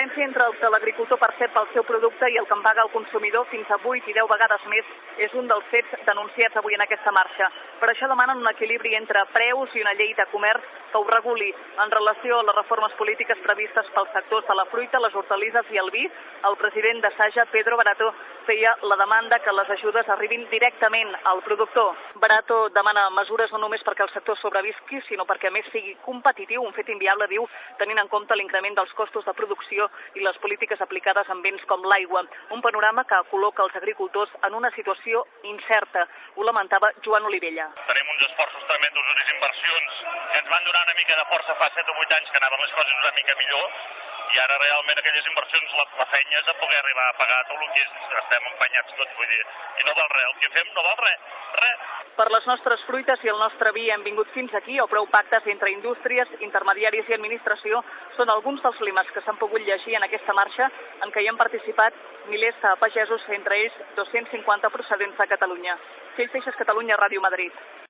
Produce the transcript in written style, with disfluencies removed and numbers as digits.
diferència entre el que l'agricultor percep pel seu producte i el que en paga el consumidor fins a 8 i 10 vegades més és un dels fets denunciats avui en aquesta marxa. Per això demanen un equilibri entre preus i una llei de comerç que ho reguli. En relació a les reformes polítiques previstes pels sectors de la fruita, les hortalisses i el vi, el president de Saja, Pedro Barato, feia la demanda que les ajudes arribin directament al productor. Barato demana mesures no només perquè el sector sobrevisqui, sinó perquè a més sigui competitiu, un fet inviable, diu, tenint en compte l'increment dels costos de producció i les polítiques aplicades en béns com l'aigua. Un panorama que col·loca els agricultors en una situació incerta. Ho lamentava Joan Olivella. Tenim uns esforços tremendos, unes inversions que ens van donar una mica de força fa 7 o 8 anys que anaven les coses una mica millor, i ara realment aquelles inversions la feina és a poder arribar a pagar tot el que estem empenyats tots, vull dir, i no val res, el que fem no val res. Per les nostres fruites i el nostre vi hem vingut fins aquí, o prou pactes entre indústries, intermediaris i administració són alguns dels lemes que s'han pogut llegir en aquesta marxa en què hi han participat milers de pagesos, entre ells 250 procedents de Catalunya. Fil Feixas, Catalunya, Ràdio Madrid.